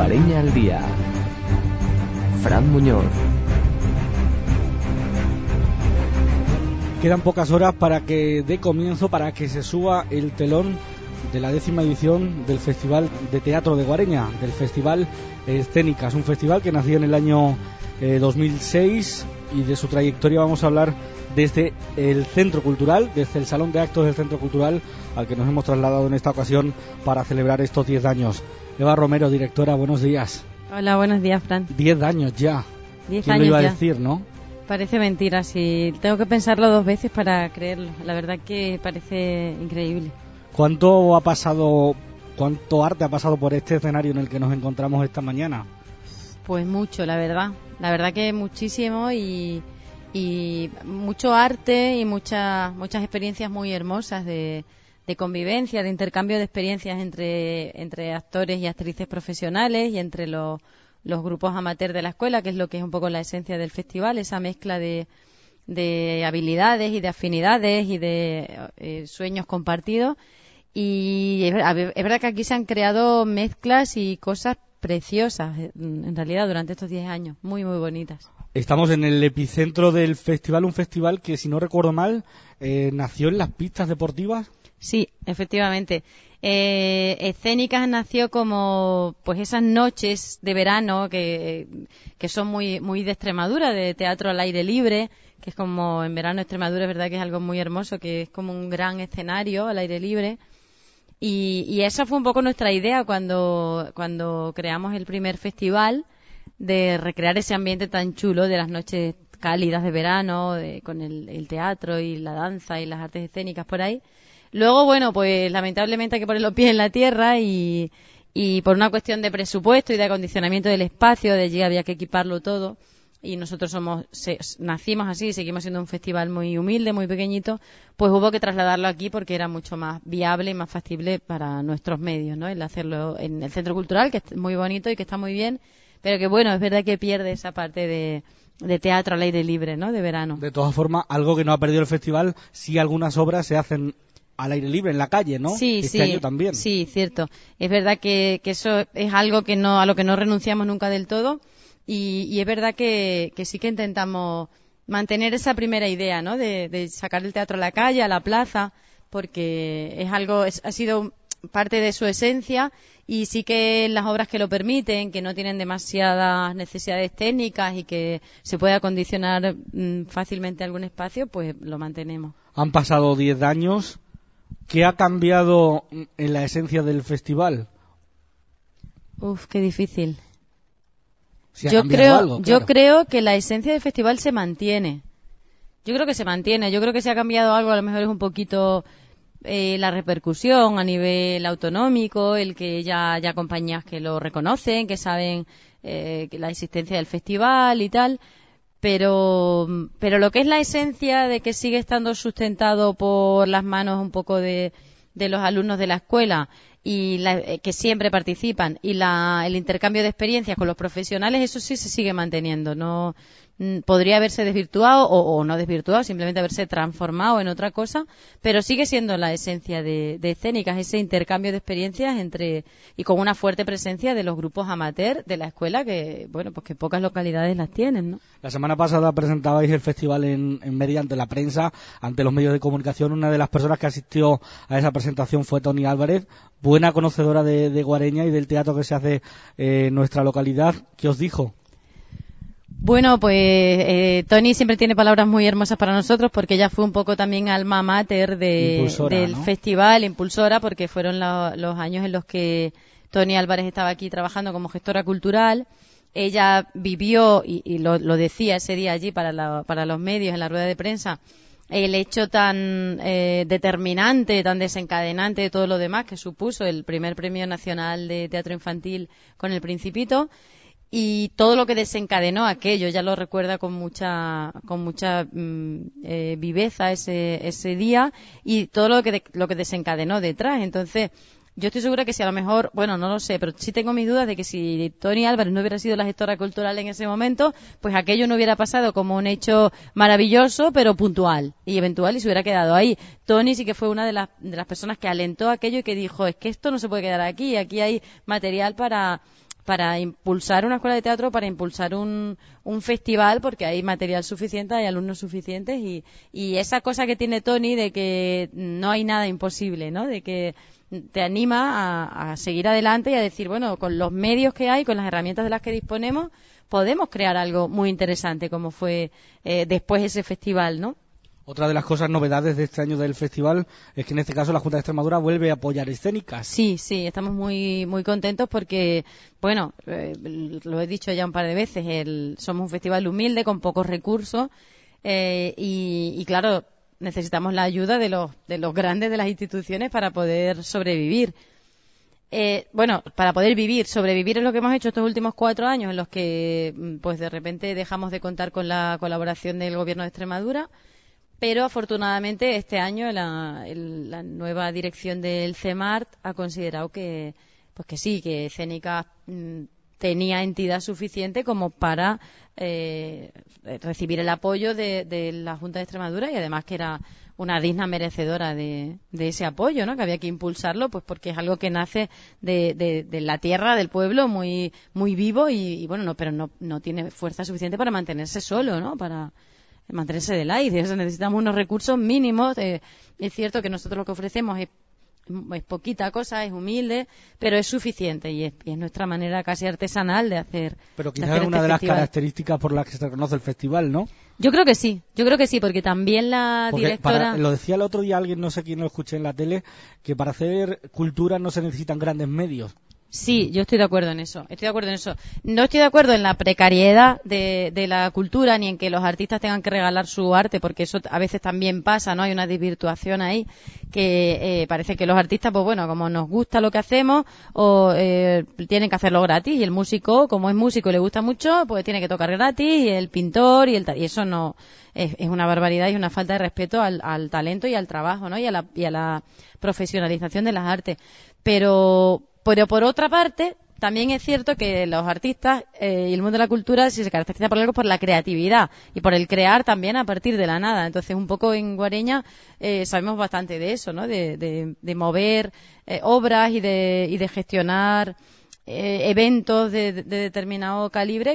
Guareña al día. Fran Muñoz. Quedan pocas horas para que dé comienzo, para que se suba el telón de la 10ª edición del Festival de Teatro de Guareña, del Festival Escénicas, un festival que nació en el año 2006, y de su trayectoria vamos a hablar desde el Centro Cultural, desde el Salón de Actos del Centro Cultural, al que nos hemos trasladado en esta ocasión para celebrar estos 10 años. Eva Romero, directora, buenos días. Hola, buenos días, Fran. 10 años ya. 10 ¿Quién años lo iba a ya. decir, no? Parece mentira, sí. Tengo que pensarlo 2 veces para creerlo. La verdad que parece increíble. ¿Cuánto arte ha pasado por este escenario en el que nos encontramos esta mañana? Pues mucho, la verdad. La verdad que muchísimo y mucho arte y muchas experiencias muy hermosas de convivencia, de intercambio de experiencias entre actores y actrices profesionales y entre los grupos amateurs de la escuela, que es lo que es un poco la esencia del festival, esa mezcla de habilidades y de afinidades y de sueños compartidos. Y es verdad que aquí se han creado mezclas y cosas preciosas, en realidad, durante estos 10 años, muy, muy bonitas. Estamos en el epicentro del festival, un festival que, si no recuerdo mal, nació en las pistas deportivas. Sí, efectivamente. Escénicas nació como pues esas noches de verano que son muy, muy de Extremadura, de teatro al aire libre, que es como en verano Extremadura, es verdad que es algo muy hermoso, que es como un gran escenario al aire libre. Y esa fue un poco nuestra idea cuando creamos el primer festival, de recrear ese ambiente tan chulo de las noches cálidas de verano, con el teatro y la danza y las artes escénicas por ahí. Luego, bueno, pues lamentablemente hay que poner los pies en la tierra y por una cuestión de presupuesto y de acondicionamiento del espacio, de allí había que equiparlo todo. Y nosotros nacimos así y seguimos siendo un festival muy humilde, muy pequeñito, pues hubo que trasladarlo aquí porque era mucho más viable y más factible para nuestros medios, ¿no? El hacerlo en el Centro Cultural, que es muy bonito y que está muy bien, pero que bueno, es verdad que pierde esa parte de teatro al aire libre, ¿no? De verano. De todas formas, algo que no ha perdido el festival, sí, algunas obras se hacen al aire libre, en la calle, ¿no? Sí, este año también. Sí, cierto. Es verdad que eso es algo a lo que no renunciamos nunca del todo. Y es verdad que sí que intentamos mantener esa primera idea, ¿no? De sacar el teatro a la calle, a la plaza, porque ha sido parte de su esencia, y sí que las obras que lo permiten, que no tienen demasiadas necesidades técnicas y que se puede acondicionar fácilmente algún espacio, pues lo mantenemos. Han pasado 10 años. ¿Qué ha cambiado en la esencia del festival? Uf, qué difícil. Yo creo que la esencia del festival se mantiene. Yo creo que se mantiene. Yo creo que se ha cambiado algo, a lo mejor es un poquito la repercusión a nivel autonómico, el que ya haya compañías que lo reconocen, que saben que la existencia del festival y tal. Pero lo que es la esencia de que sigue estando sustentado por las manos un poco de los alumnos de la escuela y que siempre participan, y el intercambio de experiencias con los profesionales, eso sí se sigue manteniendo. No podría haberse desvirtuado o no desvirtuado, simplemente haberse transformado en otra cosa, pero sigue siendo la esencia de Escénicas, ese intercambio de experiencias y con una fuerte presencia de los grupos amateur de la escuela, que bueno, pues que pocas localidades las tienen, ¿no? La semana pasada presentabais el festival en Mérida ante la prensa, ante los medios de comunicación. Una de las personas que asistió a esa presentación fue Toni Álvarez, buena conocedora de Guareña y del teatro que se hace en nuestra localidad. ¿Qué os dijo? Bueno, pues Toni siempre tiene palabras muy hermosas para nosotros, porque ella fue un poco también alma mater del festival, impulsora, porque fueron los años en los que Toni Álvarez estaba aquí trabajando como gestora cultural. Ella vivió, y lo decía ese día allí para los medios en la rueda de prensa, el hecho tan determinante, tan desencadenante de todo lo demás que supuso el primer premio nacional de teatro infantil con El Principito, y todo lo que desencadenó aquello. Ella lo recuerda con mucha viveza ese día, y todo lo que desencadenó detrás. Entonces, yo estoy segura que si a lo mejor, bueno, no lo sé, pero sí tengo mis dudas de que si Toni Álvarez no hubiera sido la gestora cultural en ese momento, pues aquello no hubiera pasado como un hecho maravilloso, pero puntual y eventual, y se hubiera quedado ahí. Toni sí que fue una de las personas que alentó aquello y que dijo, es que esto no se puede quedar aquí hay material para para impulsar una escuela de teatro, para impulsar un festival, porque hay material suficiente, hay alumnos suficientes y esa cosa que tiene Tony de que no hay nada imposible, ¿no? De que te anima a seguir adelante y a decir, bueno, con los medios que hay, con las herramientas de las que disponemos, podemos crear algo muy interesante como fue después ese festival, ¿no? Otra de las cosas novedades de este año del festival es que en este caso la Junta de Extremadura vuelve a apoyar escénicas. Sí, estamos muy muy contentos porque, bueno, lo he dicho ya un par de veces, somos un festival humilde con pocos recursos y claro, necesitamos la ayuda de los grandes de las instituciones para poder sobrevivir. Para poder sobrevivir es lo que hemos hecho estos últimos 4 años en los que pues de repente dejamos de contar con la colaboración del Gobierno de Extremadura. Pero afortunadamente este año la nueva dirección del CEMART ha considerado que Escénicas tenía entidad suficiente como para recibir el apoyo de la Junta de Extremadura y además que era una digna merecedora de ese apoyo, ¿no? Que había que impulsarlo, pues porque es algo que nace de la tierra, del pueblo, muy muy vivo pero no tiene fuerza suficiente para mantenerse solo, ¿no? Para mantenerse del aire. O sea, necesitamos unos recursos mínimos. Es cierto que nosotros lo que ofrecemos es poquita cosa, es humilde, pero es suficiente y es nuestra manera casi artesanal de hacer. Pero quizás es una de las características por las que se reconoce el festival, ¿no? Yo creo que sí, porque también directora... Lo decía el otro día alguien, no sé quién lo escuché en la tele, que para hacer cultura no se necesitan grandes medios. Sí, yo estoy de acuerdo en eso. No estoy de acuerdo en la precariedad de la cultura ni en que los artistas tengan que regalar su arte, porque eso a veces también pasa, ¿no? Hay una desvirtuación ahí que parece que los artistas, pues bueno, como nos gusta lo que hacemos, tienen que hacerlo gratis y el músico, como es músico y le gusta mucho, pues tiene que tocar gratis y el pintor y eso no es una barbaridad y una falta de respeto al talento y al trabajo, ¿no? Y a la profesionalización de las artes. Pero por otra parte, también es cierto que los artistas y el mundo de la cultura se caracteriza por algo, por la creatividad y por el crear también a partir de la nada. Entonces, un poco en Guareña sabemos bastante de eso, ¿no? De mover obras y de gestionar eventos de determinado calibre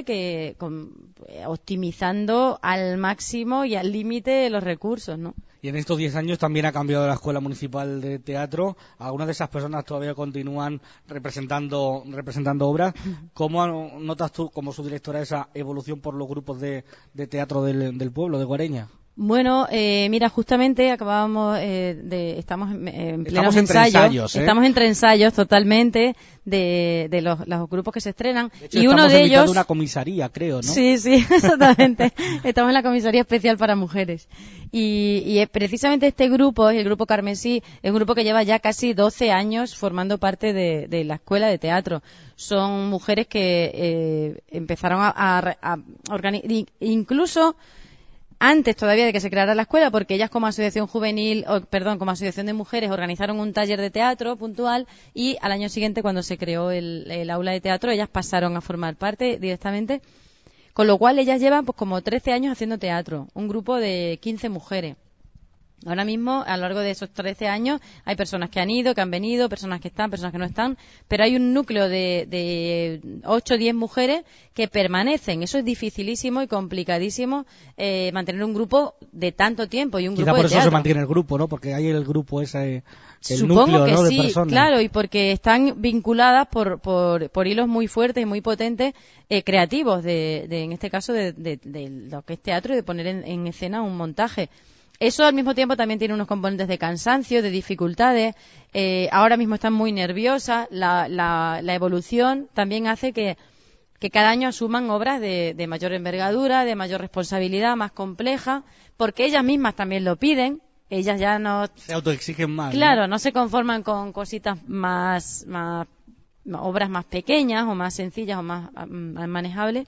optimizando al máximo y al límite los recursos, ¿no? Y en estos 10 años también ha cambiado la Escuela Municipal de Teatro. Algunas de esas personas todavía continúan representando obras. ¿Cómo notas tú, como su directora, esa evolución por los grupos de teatro del pueblo, de Guareña? Bueno, mira, justamente acabábamos estamos en plenos ensayos. Estamos entre ensayos totalmente de los grupos que se estrenan. De hecho, y uno de ellos una comisaría, creo, ¿no? Sí, exactamente. Estamos en la comisaría especial para mujeres. Y precisamente este grupo, el grupo Carmesí, es un grupo que lleva ya casi 12 años formando parte de la escuela de teatro. Son mujeres que empezaron a organizar, incluso antes todavía de que se creara la escuela, porque ellas como asociación como asociación de mujeres organizaron un taller de teatro puntual y al año siguiente, cuando se creó el aula de teatro, ellas pasaron a formar parte directamente, con lo cual ellas llevan pues como 13 años haciendo teatro, un grupo de 15 mujeres. Ahora mismo, a lo largo de esos 13 años, hay personas que han ido, que han venido, personas que están, personas que no están, pero hay un núcleo de 8 o 10 mujeres que permanecen. Eso es dificilísimo y complicadísimo, mantener un grupo de tanto tiempo y un grupo de teatro. Quizá por eso se mantiene el grupo, ¿no? Porque hay el grupo ese, el Supongo núcleo, que ¿no? sí, de personas. claro, y porque están vinculadas por hilos muy fuertes y muy potentes, creativos, en este caso de lo que es teatro y de poner en escena un montaje. Eso al mismo tiempo también tiene unos componentes de cansancio, de dificultades. Ahora mismo están muy nerviosas. La evolución también hace que cada año asuman obras de mayor envergadura, de mayor responsabilidad, más compleja, porque ellas mismas también lo piden. Ellas ya no se autoexigen más. Claro, no se conforman con cositas más obras más pequeñas o más sencillas o más manejables.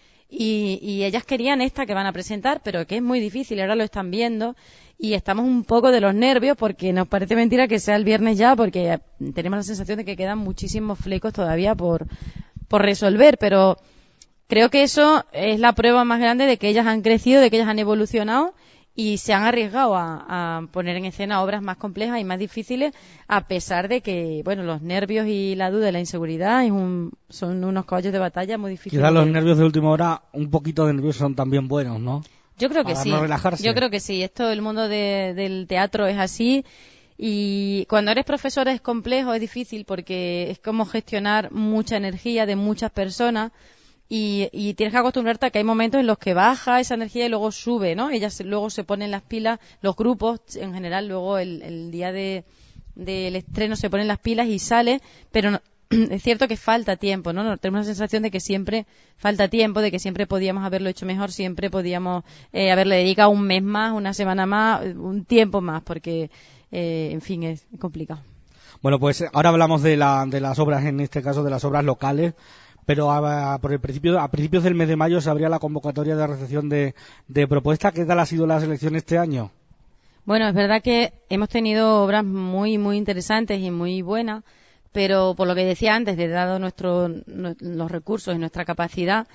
Y ellas querían esta que van a presentar, pero que es muy difícil, ahora lo están viendo y estamos un poco de los nervios porque nos parece mentira que sea el viernes ya, porque tenemos la sensación de que quedan muchísimos flecos todavía por resolver, pero creo que eso es la prueba más grande de que ellas han crecido, de que ellas han evolucionado y se han arriesgado a poner en escena obras más complejas y más difíciles, a pesar de que, bueno, los nervios y la duda y la inseguridad son unos caballos de batalla muy difíciles. Quizás los nervios de última hora, un poquito de nervios son también buenos, ¿no? Yo creo que Para sí. no relajarse. Yo creo que sí. El mundo del teatro es así. Y cuando eres profesor es complejo, es difícil, porque es como gestionar mucha energía de muchas personas y tienes que acostumbrarte a que hay momentos en los que baja esa energía y luego sube, ¿no? Luego se ponen las pilas, los grupos en general, luego el día del estreno se ponen las pilas y sale, pero no, es cierto que falta tiempo, ¿no? Tenemos la sensación de que siempre falta tiempo, de que siempre podíamos haberlo hecho mejor, siempre podíamos haberle dedicado un mes más, una semana más, un tiempo más, porque en fin, es complicado. Bueno, pues ahora hablamos de las obras, en este caso de las obras locales, pero a principios del mes de mayo se abría la convocatoria de recepción de propuestas. ¿Qué tal ha sido la selección este año? Bueno, es verdad que hemos tenido obras muy, muy interesantes y muy buenas, pero por lo que decía antes, dado los recursos y nuestra capacidad,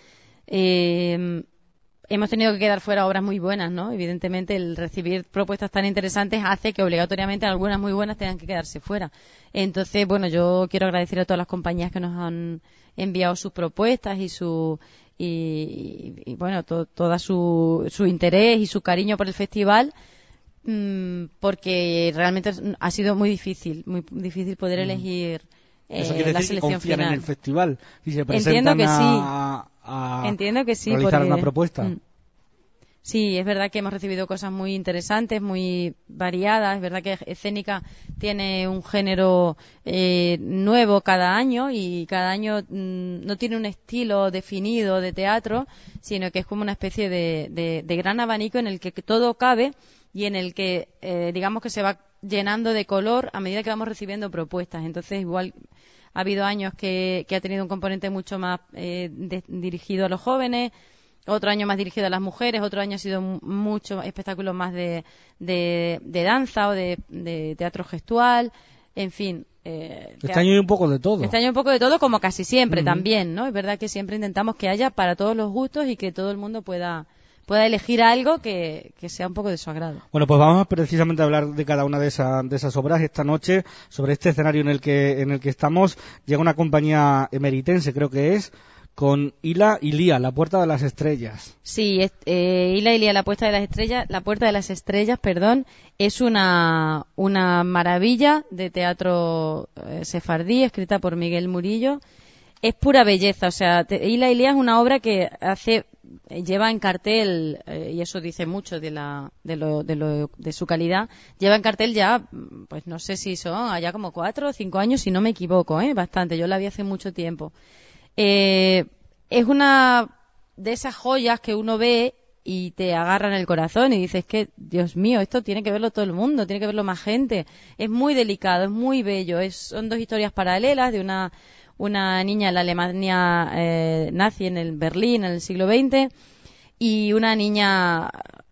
hemos tenido que quedar fuera obras muy buenas, ¿no? Evidentemente, el recibir propuestas tan interesantes hace que obligatoriamente algunas muy buenas tengan que quedarse fuera. Entonces, bueno, yo quiero agradecer a todas las compañías que nos han enviado sus propuestas y bueno, toda su interés y su cariño por el festival, porque realmente ha sido muy difícil poder elegir Eso quiere la decir que selección confían final. en el festival si se presentan Entiendo que sí, realizar porque una propuesta. Sí, es verdad que hemos recibido cosas muy interesantes, muy variadas. Es verdad que Escénica tiene un género nuevo cada año, y cada año no tiene un estilo definido de teatro, sino que es como una especie de gran abanico en el que todo cabe y en el que digamos que se va llenando de color a medida que vamos recibiendo propuestas. Entonces, igual ha habido años que ha tenido un componente mucho más dirigido a los jóvenes, otro año más dirigido a las mujeres, otro año ha sido mucho espectáculos más de danza o de teatro gestual, en fin. Este año hay un poco de todo. Este año un poco de todo, como casi siempre también, ¿no? Es verdad que siempre intentamos que haya para todos los gustos y que todo el mundo pueda elegir algo que sea un poco de su agrado. Bueno, pues vamos precisamente a hablar de cada una de esas obras esta noche. Sobre este escenario en el que estamos, llega una compañía emeritense, creo que es, con Hila y Lía, La Puerta de las Estrellas. Sí, Hila y Lía, La Puerta de las Estrellas, perdón, es una maravilla de teatro sefardí, escrita por Miguel Murillo. Es pura belleza, o sea, Hila y Lía es una obra que lleva en cartel, y eso dice mucho de su calidad, lleva en cartel ya, pues no sé si son allá como 4 o 5 años, si no me equivoco, bastante, yo la vi hace mucho tiempo. Es una de esas joyas que uno ve y te agarran el corazón y dices que, Dios mío, esto tiene que verlo todo el mundo, tiene que verlo más gente. Es muy delicado, es muy bello. Son dos historias paralelas de una niña en la Alemania nazi en Berlín en el siglo XX y una niña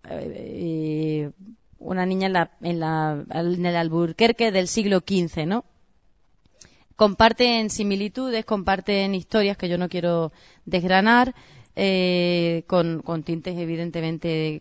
en el Alburquerque del siglo XV, ¿no? Comparten similitudes, comparten historias que yo no quiero desgranar, con tintes evidentemente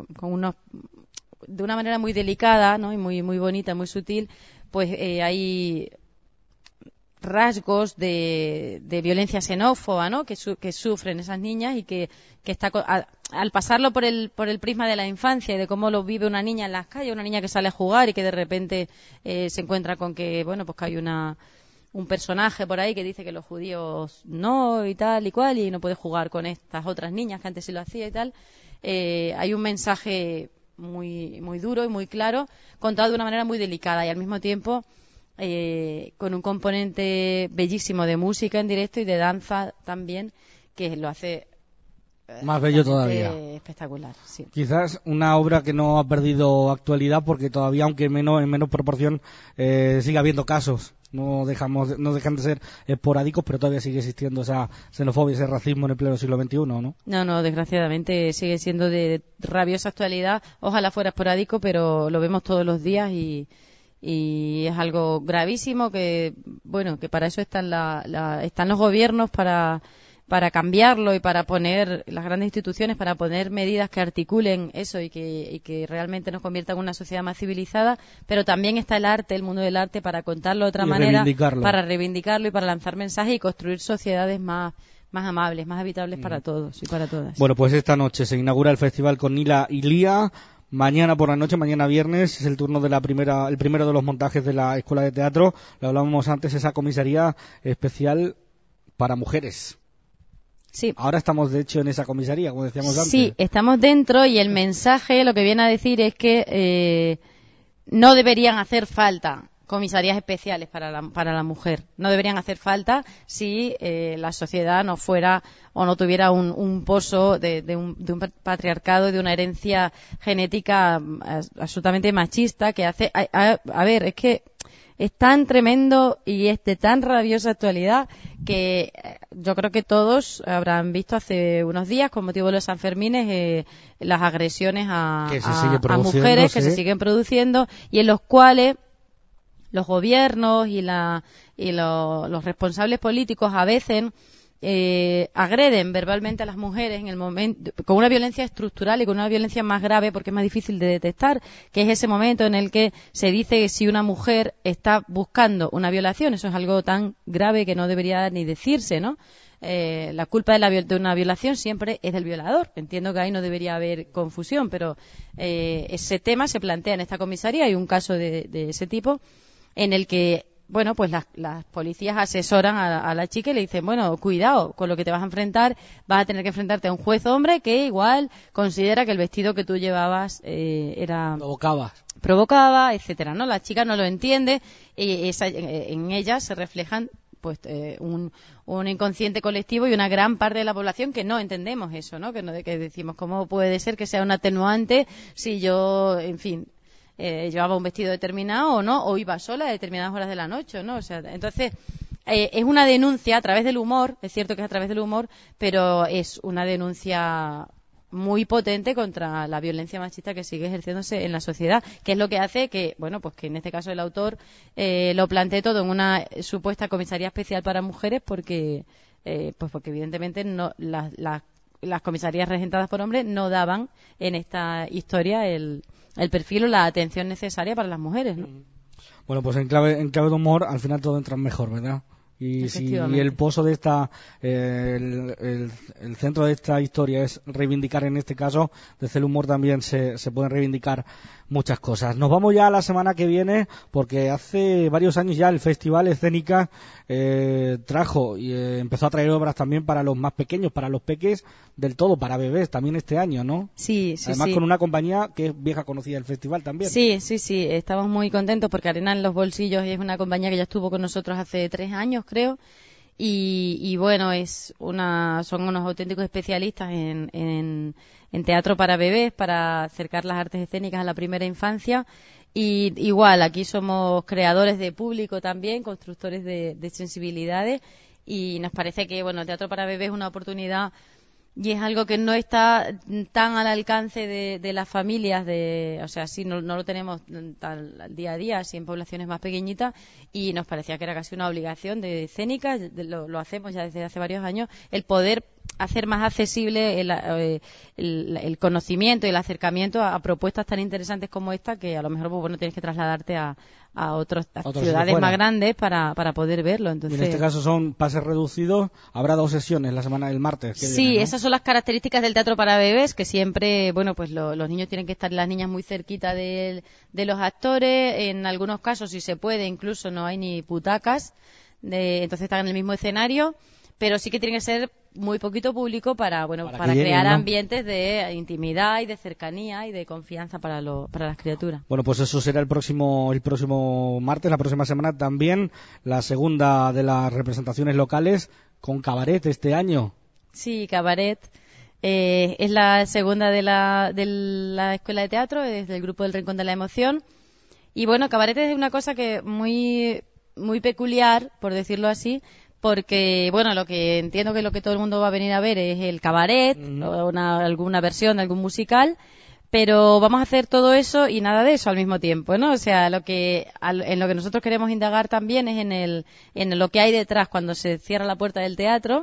de una manera muy delicada, ¿no? Y muy muy bonita, muy sutil, pues hay rasgos de violencia xenófoba, ¿no? que sufren esas niñas y que está al pasarlo por el prisma de la infancia y de cómo lo vive una niña en las calles, una niña que sale a jugar y que de repente se encuentra con que, bueno, pues que hay un personaje por ahí que dice que los judíos no y tal y cual y no puede jugar con estas otras niñas que antes sí lo hacía y tal. Hay un mensaje muy muy duro y muy claro, contado de una manera muy delicada y al mismo tiempo con un componente bellísimo de música en directo y de danza también, que lo hace más bello todavía. Espectacular, sí. Quizás una obra que no ha perdido actualidad porque todavía, aunque en menos proporción, sigue habiendo casos. No dejan de ser esporádicos, pero todavía sigue existiendo esa xenofobia, ese racismo en el pleno siglo XXI, ¿no? No, desgraciadamente sigue siendo de rabiosa actualidad. Ojalá fuera esporádico, pero lo vemos todos los días y es algo gravísimo que, bueno, que para eso están los gobiernos, para para cambiarlo y para poner las grandes instituciones, para poner medidas que articulen eso y que realmente nos conviertan en una sociedad más civilizada, pero también está el arte, el mundo del arte, para contarlo de otra manera, para reivindicarlo y para lanzar mensajes y construir sociedades más amables, más habitables para todos y para todas. Bueno, pues esta noche se inaugura el festival con Nila y Lía. Mañana por la noche, mañana viernes, es el turno de el primero de los montajes de la Escuela de Teatro. Lo hablábamos antes, esa comisaría especial para mujeres. Sí. Ahora estamos, de hecho, en esa comisaría, como decíamos antes. Sí, estamos dentro y el mensaje lo que viene a decir es que no deberían hacer falta comisarías especiales para la mujer. No deberían hacer falta si la sociedad no fuera o no tuviera un pozo de un patriarcado, de una herencia genética absolutamente machista que hace... A ver, es que es tan tremendo y es de tan rabiosa actualidad que yo creo que todos habrán visto hace unos días, con motivo de los Sanfermines, las agresiones a mujeres que se siguen produciendo y en los cuales los gobiernos y los responsables políticos a veces agreden verbalmente a las mujeres en el momento, con una violencia estructural y con una violencia más grave porque es más difícil de detectar, que es ese momento en el que se dice que si una mujer está buscando una violación, eso es algo tan grave que no debería ni decirse, ¿no? La culpa de una violación siempre es del violador. Entiendo que ahí no debería haber confusión, pero ese tema se plantea en esta comisaría. Hay un caso de ese tipo en el que, bueno, pues las policías asesoran a la chica y le dicen, bueno, cuidado con lo que te vas a enfrentar, vas a tener que enfrentarte a un juez hombre que igual considera que el vestido que tú llevabas provocaba, etcétera, ¿no? La chica no lo entiende y en ella se reflejan pues un inconsciente colectivo y una gran parte de la población que no entendemos eso, ¿no? Que decimos, ¿cómo puede ser que sea un atenuante si yo, en fin, llevaba un vestido determinado o no, o iba sola a determinadas horas de la noche, ¿no? O sea, entonces, es una denuncia a través del humor, es cierto que es a través del humor, pero es una denuncia muy potente contra la violencia machista que sigue ejerciéndose en la sociedad, que es lo que hace que, bueno, pues que en este caso el autor lo plantee todo en una supuesta comisaría especial para mujeres porque evidentemente no las comisarías regentadas por hombres no daban en esta historia el perfil o la atención necesaria para las mujeres, ¿no? Bueno, pues en clave de humor al final todo entra mejor, ¿verdad? Y si el pozo de esta, el centro de esta historia es reivindicar, en este caso, desde el humor también se pueden reivindicar muchas cosas. Nos vamos ya a la semana que viene, porque hace varios años ya el Festival Escénica trajo y empezó a traer obras también para los más pequeños, para los peques del todo, para bebés también este año, ¿no? Sí. Además con una compañía que es vieja conocida del festival también. Sí, estamos muy contentos porque Arena en los Bolsillos es una compañía que ya estuvo con nosotros hace 3 años, creo, y bueno, son unos auténticos especialistas en teatro para bebés, para acercar las artes escénicas a la primera infancia. Y igual, aquí somos creadores de público también, constructores de sensibilidades, y nos parece que, bueno, el teatro para bebés es una oportunidad y es algo que no está tan al alcance de las familias, o sea, sí, no lo tenemos al día a día, así en poblaciones más pequeñitas, y nos parecía que era casi una obligación de escénica, lo hacemos ya desde hace varios años, el poder hacer más accesible el conocimiento y el acercamiento a propuestas tan interesantes como esta, que a lo mejor, pues, bueno, tienes que trasladarte a ciudades más grandes para poder verlo. Entonces, y en este caso son pases reducidos, habrá 2 sesiones la semana del martes. Sí, viene, ¿no? Esas son las características del teatro para bebés, que siempre, bueno, pues los niños tienen que estar, las niñas, muy cerquita de los actores. En algunos casos, si se puede, incluso no hay ni butacas, entonces están en el mismo escenario, pero sí que tiene que ser muy poquito público para crear ambientes de intimidad y de cercanía y de confianza para las criaturas. Bueno, pues eso será el próximo martes, la próxima semana también, la segunda de las representaciones locales con Cabaret este año. Sí, Cabaret es la segunda de la Escuela de Teatro, es del grupo del Rincón de la Emoción. Y bueno, Cabaret es una cosa que muy, muy peculiar, por decirlo así, porque, bueno, lo que entiendo que lo que todo el mundo va a venir a ver es el cabaret, o alguna versión de algún musical, pero vamos a hacer todo eso y nada de eso al mismo tiempo, ¿no? O sea, en lo que nosotros queremos indagar también es en lo que hay detrás cuando se cierra la puerta del teatro,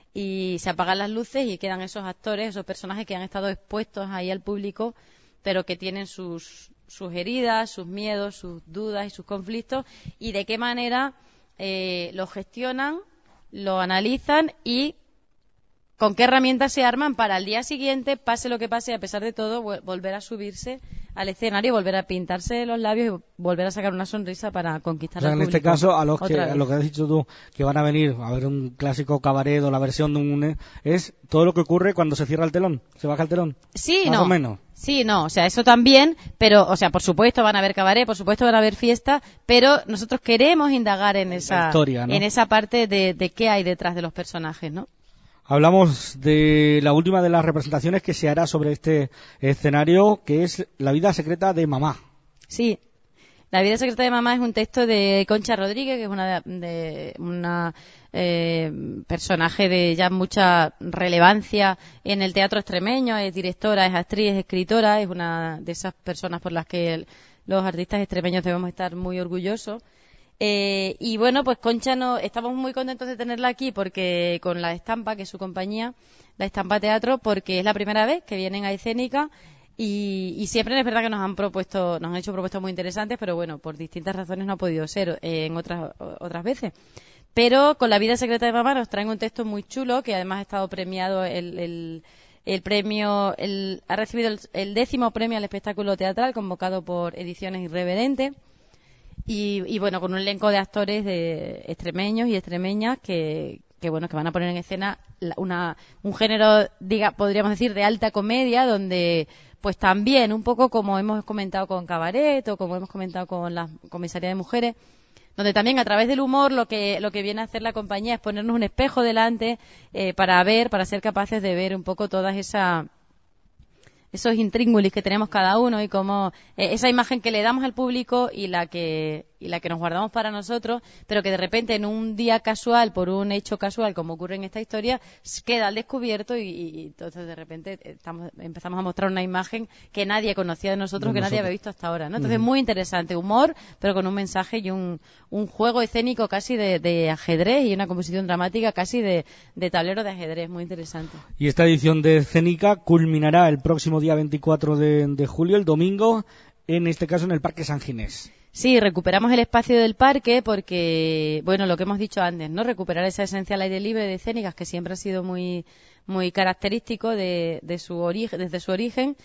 y se apagan las luces y quedan esos actores, esos personajes que han estado expuestos ahí al público, pero que tienen sus heridas, sus miedos, sus dudas y sus conflictos, y de qué manera lo gestionan, lo analizan y con qué herramientas se arman para al día siguiente, pase lo que pase, a pesar de todo, volver a subirse al escenario, volver a pintarse los labios y volver a sacar una sonrisa para conquistar al público. En este caso, a lo que has dicho tú, que van a venir a ver un clásico cabaret o la versión de un... es todo lo que ocurre cuando se cierra el telón, se baja el telón. Sí, más o menos. Sí, no, o sea, eso también, pero, o sea, por supuesto van a haber cabaret, por supuesto van a haber fiesta, pero nosotros queremos indagar en esa historia, ¿no? En esa parte de qué hay detrás de los personajes, ¿no? Hablamos de la última de las representaciones que se hará sobre este escenario, que es La vida secreta de mamá. Sí, La vida secreta de mamá es un texto de Concha Rodríguez, que es una personaje de ya mucha relevancia en el teatro extremeño. Es directora, es actriz, es escritora, es una de esas personas por las que los artistas extremeños debemos estar muy orgullosos. Y bueno, pues Concha, estamos muy contentos de tenerla aquí porque con La Estampa, que es su compañía, La Estampa Teatro, porque es la primera vez que vienen a Escénica y siempre es verdad que nos han hecho propuestas muy interesantes, pero bueno, por distintas razones no ha podido ser en otras veces. Pero con La vida secreta de mamá nos traen un texto muy chulo que además ha estado premiado el premio, ha recibido el 10º premio al espectáculo teatral convocado por Ediciones Irreverente. Y bueno, con un elenco de actores de extremeños y extremeñas que van a poner en escena un género, podríamos decir, de alta comedia, donde pues también, un poco como hemos comentado con Cabaret o como hemos comentado con la Comisaría de Mujeres, donde también a través del humor lo que viene a hacer la compañía es ponernos un espejo delante para ser capaces de ver un poco todas esos intríngulis que tenemos cada uno y cómo esa imagen que le damos al público y la que nos guardamos para nosotros, pero que de repente en un día casual, por un hecho casual como ocurre en esta historia, queda al descubierto y entonces de repente empezamos a mostrar una imagen que nadie conocía de nosotros, que nadie había visto hasta ahora, ¿no? Entonces muy interesante, humor, pero con un mensaje y un juego escénico casi de ajedrez y una composición dramática casi de tablero de ajedrez, muy interesante. Y esta edición de Escénica culminará el próximo día 24 de julio, el domingo, en este caso en el Parque San Ginés. Sí, recuperamos el espacio del parque porque, bueno, lo que hemos dicho antes, ¿no? Recuperar esa esencia al aire libre de Escénicas, que siempre ha sido muy, muy característico desde su origen.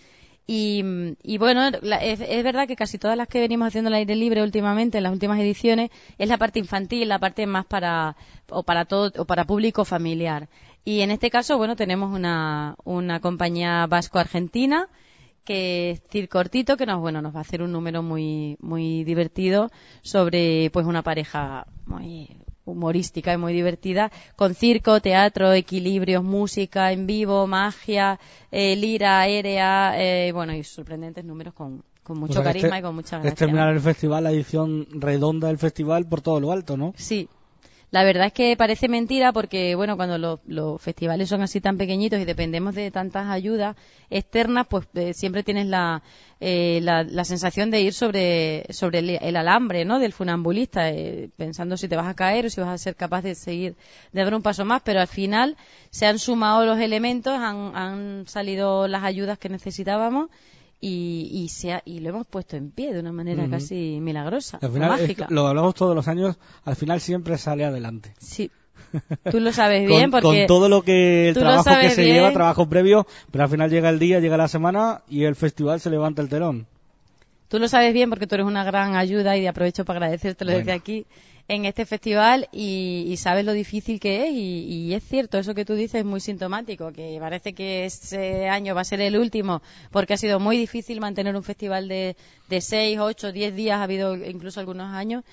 Y bueno, es verdad que casi todas las que venimos haciendo al aire libre últimamente, en las últimas ediciones, es la parte infantil, la parte más para público familiar. Y en este caso, bueno, tenemos una compañía vasco-argentina, que es Circo Cortito, que nos va a hacer un número muy muy divertido sobre pues una pareja muy humorística y muy divertida, con circo, teatro, equilibrios, música en vivo, magia, lira aérea, y sorprendentes números con mucho carisma y con mucha gracia. Es terminar el festival, la edición redonda del festival por todo lo alto, ¿no? Sí. La verdad es que parece mentira porque, bueno, cuando los festivales son así tan pequeñitos y dependemos de tantas ayudas externas, pues siempre tienes la sensación de ir sobre el alambre, ¿no?, del funambulista, pensando si te vas a caer o si vas a ser capaz de dar un paso más, pero al final se han sumado los elementos, han salido las ayudas que necesitábamos y lo hemos puesto en pie de una manera casi milagrosa, al final, mágica. Lo hablamos todos los años, al final siempre sale adelante. Sí. Tú lo sabes bien porque... Con todo lo que el trabajo que se lleva, trabajo previo, pero al final llega el día, llega la semana y el festival se levanta el telón. Tú lo sabes bien porque tú eres una gran ayuda y aprovecho para agradecértelo desde aquí en este festival y sabes lo difícil que es y es cierto, eso que tú dices es muy sintomático, que parece que este año va a ser el último porque ha sido muy difícil mantener un festival de 6, 8, 10 días, ha habido incluso algunos años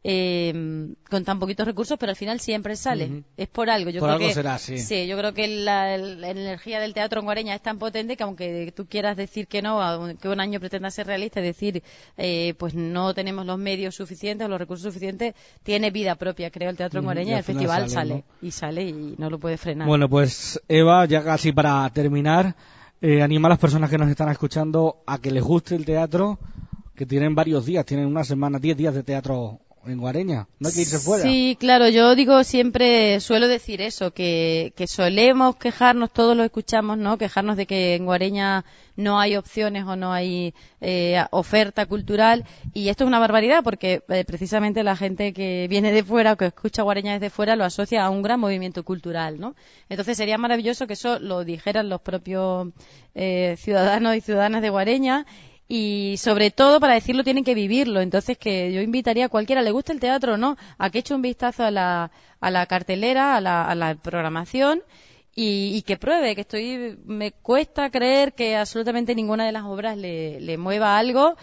con tan poquitos recursos, pero al final siempre sale. Es por algo. Yo creo que será, sí. Sí, yo creo que la energía del teatro en Guareña es tan potente que aunque tú quieras decir que no, que un año pretenda ser realista y decir pues no tenemos los medios suficientes o los recursos suficientes, tiene vida propia, creo, el teatro en Guareña y el festival sale y no lo puede frenar. Bueno, pues Eva, ya casi para terminar, anima a las personas que nos están escuchando a que les guste el teatro, que tienen varios días, tienen una semana, 10 días de teatro en Guareña, no hay que irse fuera. Sí, claro, yo suelo decir eso, que solemos quejarnos, todos lo escuchamos, ¿no? Quejarnos de que en Guareña no hay opciones o no hay oferta cultural, y esto es una barbaridad porque precisamente la gente que viene de fuera o que escucha Guareña desde fuera lo asocia a un gran movimiento cultural, ¿no? Entonces sería maravilloso que eso lo dijeran los propios ciudadanos y ciudadanas de Guareña. Y sobre todo, para decirlo, tienen que vivirlo. Entonces, que yo invitaría a cualquiera, le guste el teatro o no, a que eche un vistazo a la cartelera, a la programación y que pruebe, me cuesta creer que absolutamente ninguna de las obras le mueva algo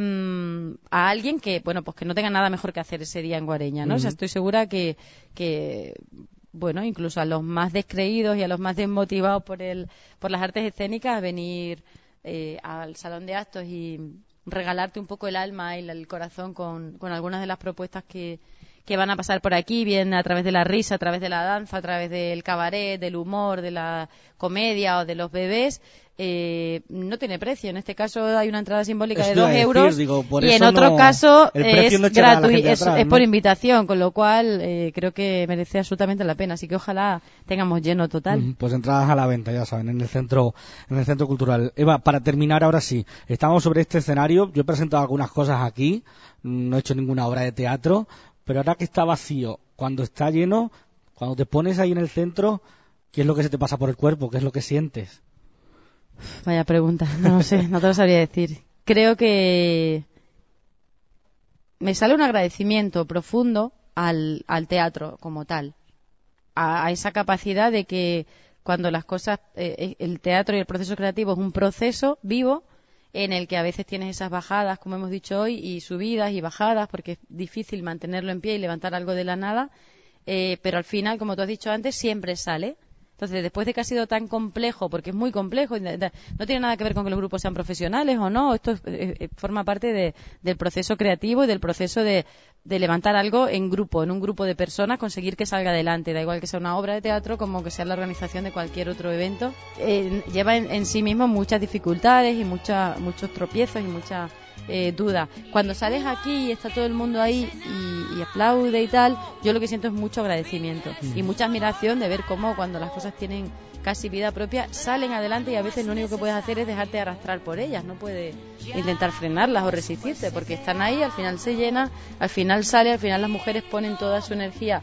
a alguien que, bueno, pues que no tenga nada mejor que hacer ese día en Guareña, ¿no? O sea, estoy segura que bueno, incluso a los más descreídos y a los más desmotivados por las artes escénicas, venir al salón de actos y regalarte un poco el alma y el corazón con algunas de las propuestas que van a pasar por aquí, bien a través de la risa, a través de la danza, a través del cabaret, del humor, de la comedia o de los bebés. No tiene precio. En este caso hay una entrada simbólica de 2 euros y en otro caso es gratuito, es por invitación, con lo cual creo que merece absolutamente la pena. Así que ojalá tengamos lleno total. Pues entradas a la venta, ya saben, en el centro cultural. Eva, para terminar ahora sí, estamos sobre este escenario. Yo he presentado algunas cosas aquí, no he hecho ninguna obra de teatro, pero ahora que está vacío, cuando está lleno, cuando te pones ahí en el centro, ¿qué es lo que se te pasa por el cuerpo? ¿Qué es lo que sientes? Vaya pregunta, no sé, no te lo sabría decir. Creo que me sale un agradecimiento profundo al teatro como tal, a esa capacidad de que cuando las cosas, el teatro y el proceso creativo es un proceso vivo en el que a veces tienes esas bajadas, como hemos dicho hoy, y subidas y bajadas, porque es difícil mantenerlo en pie y levantar algo de la nada, pero al final, como tú has dicho antes, siempre sale. Entonces, después de que ha sido tan complejo, porque es muy complejo, no tiene nada que ver con que los grupos sean profesionales o no, esto forma parte del proceso creativo y del proceso de levantar algo en grupo, en un grupo de personas, conseguir que salga adelante, da igual que sea una obra de teatro como que sea la organización de cualquier otro evento. Lleva en sí mismo muchas dificultades y muchos tropiezos y muchas dudas. Cuando sales aquí y está todo el mundo ahí y aplaude y tal, yo lo que siento es mucho agradecimiento y mucha admiración de ver cómo cuando las cosas tienen casi vida propia salen adelante, y a veces lo único que puedes hacer es dejarte arrastrar por ellas, no puedes intentar frenarlas o resistirte, porque están ahí, al final se llena, al final sale, al final las mujeres ponen toda su energía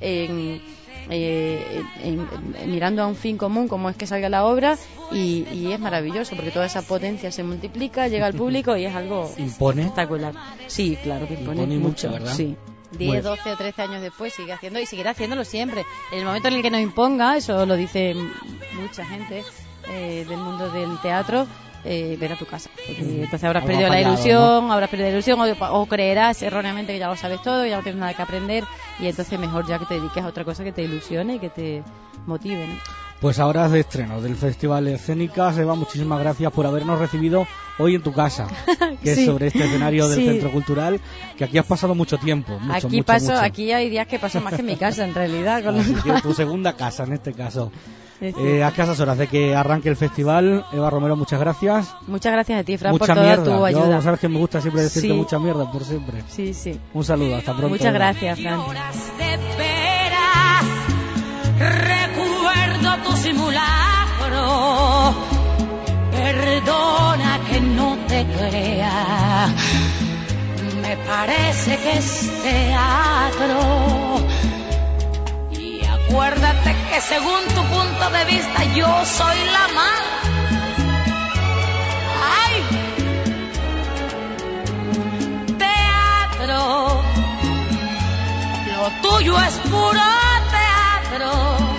mirando a un fin común como es que salga la obra, y es maravilloso porque toda esa potencia se multiplica, llega al público y es algo espectacular. Sí, claro que impone mucho, ¿verdad? Sí. 10, 12 o 13 años después sigue haciendo y seguirá haciéndolo siempre. En el momento en el que nos imponga, eso lo dice mucha gente del mundo del teatro, ven a tu casa, porque entonces habrás perdido la ilusión, ¿no? Habrás perdido la ilusión o creerás erróneamente que ya lo sabes todo, que ya no tienes nada que aprender, y entonces mejor ya que te dediques a otra cosa que te ilusione y que te motive, ¿no? Pues ahora de estreno del Festival Escénicas, Eva, muchísimas gracias por habernos recibido hoy en tu casa, que sí. Es sobre este escenario del Centro Cultural, que aquí has pasado mucho tiempo. Mucho. Aquí hay días que paso más que en mi casa, en realidad. Así que tu segunda casa, en este caso. A escasas horas de que arranque el festival, Eva Romero, muchas gracias. Muchas gracias a ti, Fran, por toda tu ayuda. Yo, sabes que me gusta siempre decirte mucha mierda, por siempre. Sí, sí. Un saludo, hasta pronto. Muchas gracias, Fran. Recuerdo tu simulacro, perdona que no te crea, me parece que es teatro. Y acuérdate que según tu punto de vista yo soy la mala. ¡Ay! Teatro, lo tuyo es puro teatro,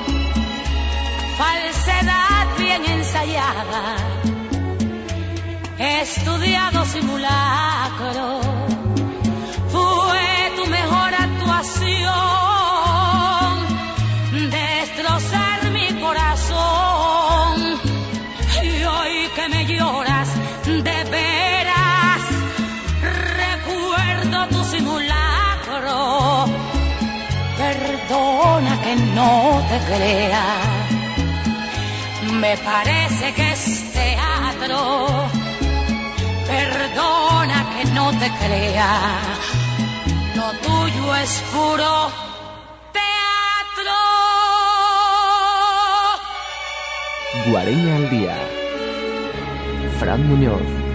falsedad bien ensayada, estudiado simulacro, fue tu mejor actuación, destrozar mi corazón, y hoy que me lloras de veras, recuerdo tu simulacro, perdona que no te crea, me parece que es teatro, perdona que no te crea, no tuyo es puro teatro. Guareña al día. Fran Muñoz.